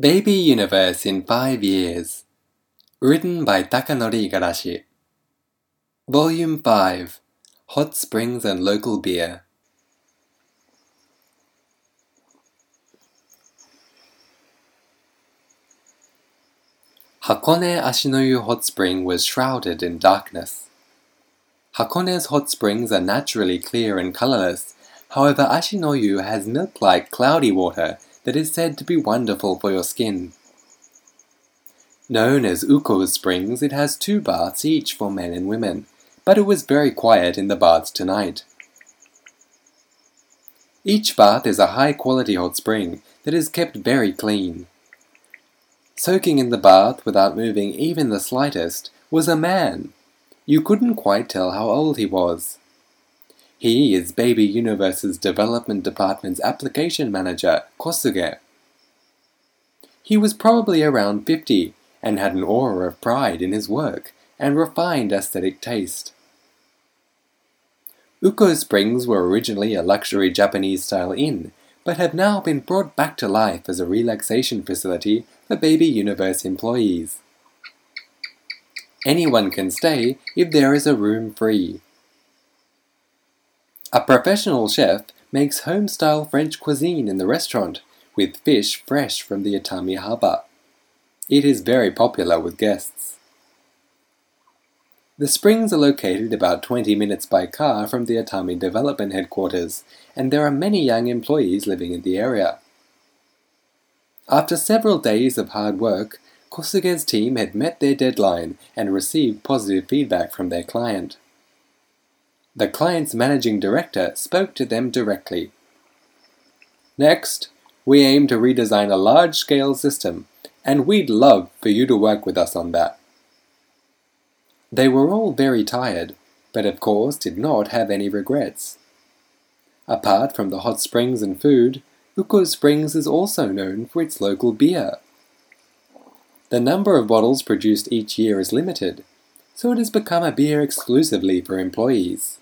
Baby Universe in 5 Years. Written by Takanori Igarashi. Volume 5. Hot Springs and Local Beer. Hakone Ashinoyu Hot Spring was shrouded in darkness. Hakone's hot springs are naturally clear and colorless. However, Ashinoyu has milk-like cloudy water that is said to be wonderful for your skin. Known as Uko's Springs, it has 2 baths each for men and women, but it was very quiet in the baths tonight. Each bath is a high-quality hot spring that is kept very clean. Soaking in the bath without moving even the slightest was a man. You couldn't quite tell how old he was. He is Baby Universe's Development Department's application manager, Kosuge. He was probably around 50 and had an aura of pride in his work and refined aesthetic taste. Uko Springs were originally a luxury Japanese-style inn, but have now been brought back to life as a relaxation facility for Baby Universe employees. Anyone can stay if there is a room free. A professional chef makes home-style French cuisine in the restaurant, with fish fresh from the Atami harbor. It is very popular with guests. The springs are located about 20 minutes by car from the Atami development headquarters, and there are many young employees living in the area. After several days of hard work, Kosuge's team had met their deadline and received positive feedback from their client. The client's managing director spoke to them directly. Next, we aim to redesign a large-scale system, and we'd love for you to work with us on that. They were all very tired, but of course did not have any regrets. Apart from the hot springs and food, Uko Springs is also known for its local beer. The number of bottles produced each year is limited, so it has become a beer exclusively for employees.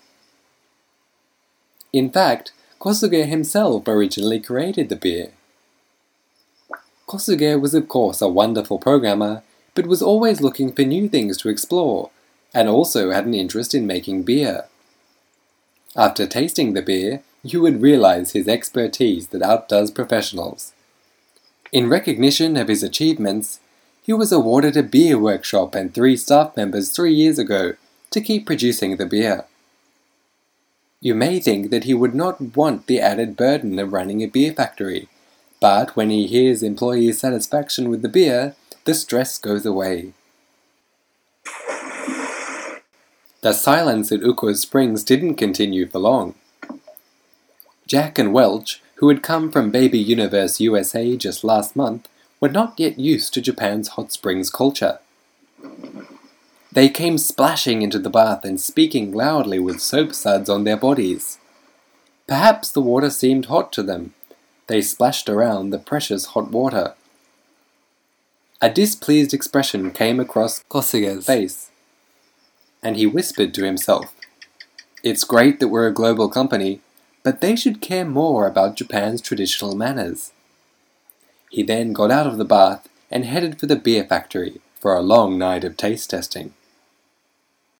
In fact, Kosuge himself originally created the beer. Kosuge was of course a wonderful programmer, but was always looking for new things to explore, and also had an interest in making beer. After tasting the beer, you would realize his expertise that outdoes professionals. In recognition of his achievements, he was awarded a beer workshop and 3 staff members 3 years ago to keep producing the beer. You may think that he would not want the added burden of running a beer factory, but when he hears employee satisfaction with the beer, the stress goes away. The silence at Uko Springs didn't continue for long. Jack and Welch, who had come from Baby Universe USA just last month, were not yet used to Japan's hot springs culture. They came splashing into the bath and speaking loudly with soap suds on their bodies. Perhaps the water seemed hot to them. They splashed around the precious hot water. A displeased expression came across Kosuge's face, and he whispered to himself, "It's great that we're a global company, but they should care more about Japan's traditional manners." He then got out of the bath and headed for the beer factory for a long night of taste testing.